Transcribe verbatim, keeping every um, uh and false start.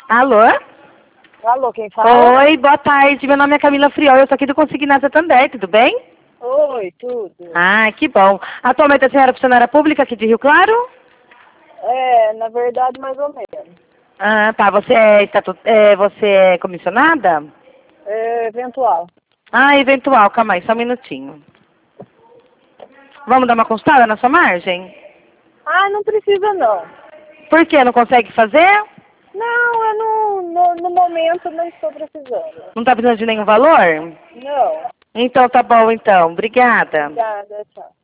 Alô? Alô, quem fala? Oi, boa tarde. Meu nome é Camila Friol, eu sou aqui do Consignado Santander, tudo bem? Oi, tudo. Ah, que bom. Atualmente a senhora é funcionária pública aqui de Rio Claro? É, na verdade, mais ou menos. Ah, tá. Você é, estatu... é, você é comissionada? É, eventual. Ah, eventual. Calma aí, só um minutinho. Vamos dar uma consultada na sua margem? Ah, não precisa não. Por quê? Não consegue fazer? Não, eu não, no, no momento não estou precisando. Não tá precisando de nenhum valor? Não. Então tá bom, então. Obrigada. Obrigada, tchau.